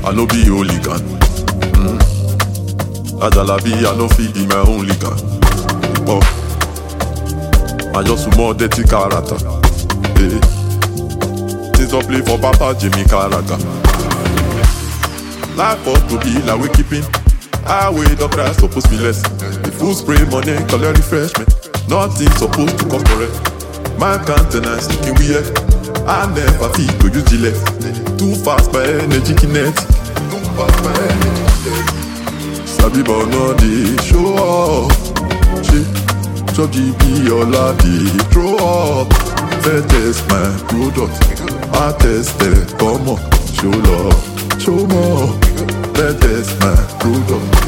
I no be hooligan. Ajalabi, I no fit be my own ligan. Oh, I just more dirty character. Hey. Things don't play for Papa Jimmy Carragher. Life ought to be like we keeping. Highway don't cry, supposed be less. The food spray money, collect refreshment. Nothing supposed to come correct. My countenance looking weird. I never feel to use Gillette. Too fast by energy kinetic. Too fast by energy kinetic. Sabi but no dey show off. Shit, chop GB all I dey throw up. Fair test my product. I test it, come on, show love, show more. Fair test my product.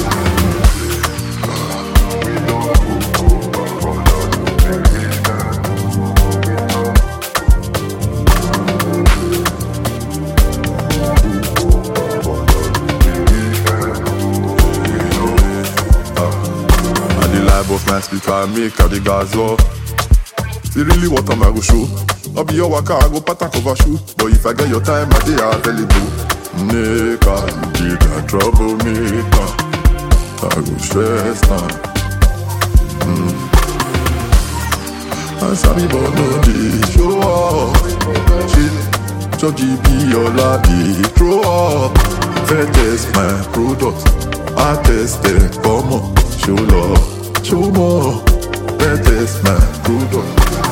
Of my speaker, I make a the gas off. See really what am I go show? I'll be your waka, I go pattern cover shoe. But if I get your time, I day available. Nigga, you be the troublemaker. I go stress now. I sabi but no dey show up. Shit, chop GB all I dey throw up. Fair test my product. I test it, come on, show love. Show more, that is my product.